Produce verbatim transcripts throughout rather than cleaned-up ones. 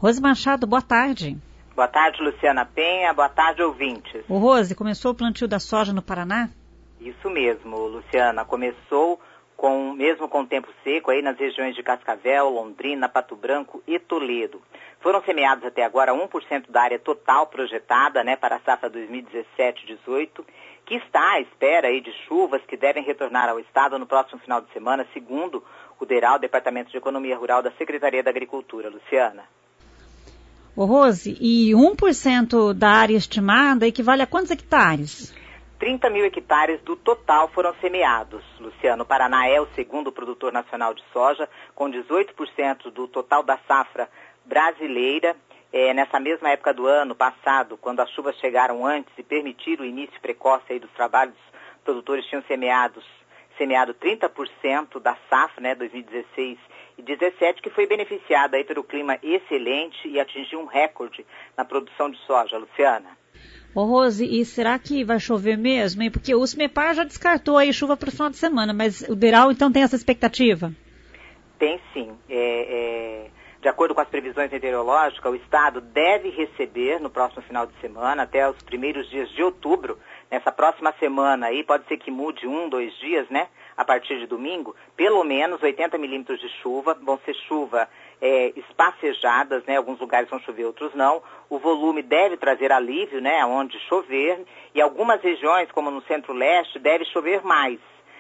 Rose Machado, boa tarde. Boa tarde, Luciana Penha. Boa tarde, ouvintes. Ô Rose, começou o plantio da soja no Paraná? Isso mesmo, Luciana. Começou com, mesmo com o tempo seco aí nas regiões de Cascavel, Londrina, Pato Branco e Toledo. Foram semeados até agora um por cento da área total projetada, né, para a safra dois mil e dezessete dezoito, que está à espera aí de chuvas que devem retornar ao estado no próximo final de semana, segundo o DERAL, Departamento de Economia Rural da Secretaria da Agricultura. Luciana. Ô Rose, e um por cento da área estimada equivale a quantos hectares? trinta mil hectares do total foram semeados. Luciano, o Paraná é o segundo produtor nacional de soja, com dezoito por cento do total da safra brasileira. É, nessa mesma época do ano passado, quando as chuvas chegaram antes e permitiram o início precoce aí dos trabalhos, os produtores tinham semeados, semeado trinta por cento da safra, né, dois mil e dezesseis e dezessete, que foi beneficiada aí pelo clima excelente e atingiu um recorde na produção de soja. Luciana. Ô Rose, e será que vai chover mesmo? Porque o SMEPAR já descartou aí chuva para o final de semana, mas o DERAL então tem essa expectativa? Tem sim. É, é, de acordo com as previsões meteorológicas, o estado deve receber no próximo final de semana, até os primeiros dias de outubro, nessa próxima semana aí, pode ser que mude um, dois dias, né? A partir de domingo, pelo menos oitenta milímetros de chuva, vão ser chuva é, espacejadas, né? Alguns lugares vão chover, outros não. O volume deve trazer alívio, né? Onde chover, e algumas regiões, como no centro-leste, deve chover mais.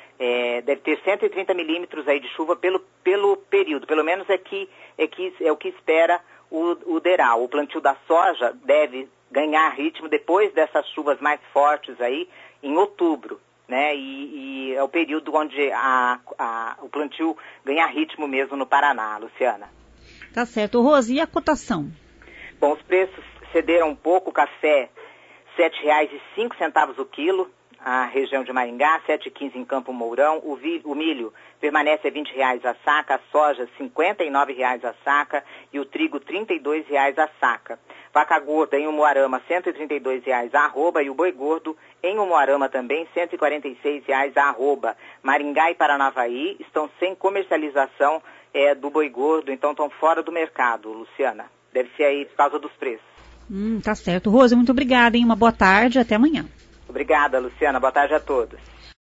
É, deve ter cento e trinta milímetros aí de chuva pelo, pelo período, pelo menos é, que, é, que, é o que espera o, o DERAL. O plantio da soja deve ganhar ritmo depois dessas chuvas mais fortes aí, em outubro. Né? E, e é o período onde a, a, o plantio ganha ritmo mesmo no Paraná, Luciana. Tá certo. Rose, e a cotação? Bom, os preços cederam um pouco, o café sete reais e cinco centavos o quilo, a região de Maringá, sete reais e quinze centavos em Campo Mourão, o, vi, o milho permanece a vinte reais a saca, a soja cinquenta e nove reais a saca e o trigo trinta e dois reais a saca. Vaca gorda em Umuarama cento e trinta e dois reais a arroba e o boi gordo em Umuarama também cento e quarenta e seis reais a arroba. Maringá e Paranavaí estão sem comercialização é, do boi gordo, então estão fora do mercado, Luciana. Deve ser aí por causa dos preços. Hum, tá certo. Rose, muito obrigada, hein? Uma boa tarde, até amanhã. Obrigada, Luciana. Boa tarde a todos.